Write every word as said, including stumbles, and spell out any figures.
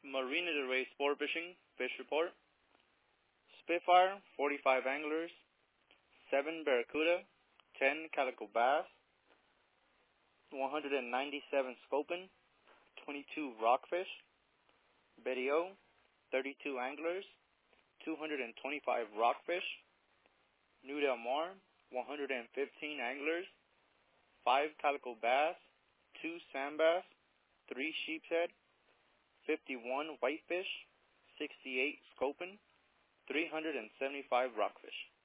Marina del Rey Sport Fishing, Fish Report. Spitfire, forty-five anglers, seven barracuda, ten calico bass, one hundred ninety-seven sculpin, twenty-two rockfish. Betty O, thirty-two anglers, two hundred twenty-five rockfish. New Del Mar, one hundred fifteen anglers, five calico bass, two sand bass, three sheepshead, fifty-one whitefish, sixty-eight sculpin, three hundred seventy-five rockfish.